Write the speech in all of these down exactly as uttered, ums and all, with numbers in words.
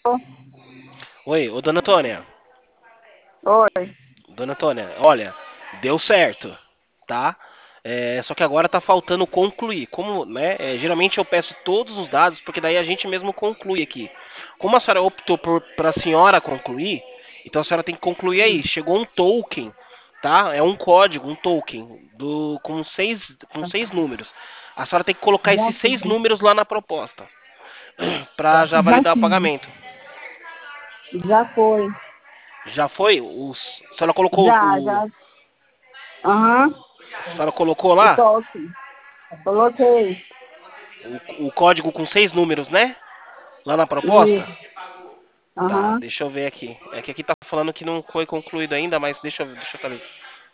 Oi, ô dona Antônia. Oi. Dona Antônia, olha, deu certo, tá? É, só que agora tá faltando concluir. Como, né? é, geralmente eu peço todos os dados, porque daí a gente mesmo conclui aqui. Como a senhora optou por para a senhora concluir, então a senhora tem que concluir aí. Chegou um token, tá? É um código, um token do com seis com seis números. A senhora tem que colocar Já esses seis foi. números lá na proposta, pra já Já validar o fiz. pagamento. Já foi. Já foi? Os, a senhora colocou Já, o, já. Aham. a senhora colocou O lá? toque. Coloquei. O, o código com seis números, né? Lá na proposta? Isso. Tá, Aham. deixa eu ver aqui. É que aqui tá falando que não foi concluído ainda, mas deixa eu, deixa eu ver.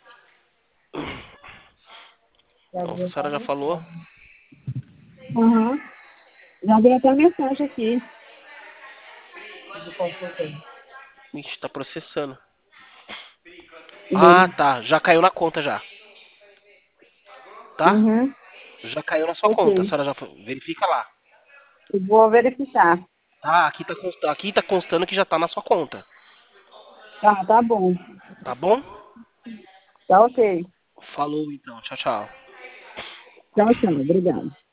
Já Então, vi a até a senhora já falou. mensagem. Aham. Já vi até a mensagem aqui. Do consultor. Ixi, tá processando. Ah, Dele. tá. Já caiu na conta já. Tá? Uhum. Já caiu na sua Ok. conta. A senhora já foi- verifica lá. Eu vou verificar. Tá, aqui tá, consta- aqui tá constando que já tá na sua conta. Tá, tá bom. Tá bom? Tá ok. Falou então. Tchau, tchau. Tchau, tchau. Obrigado.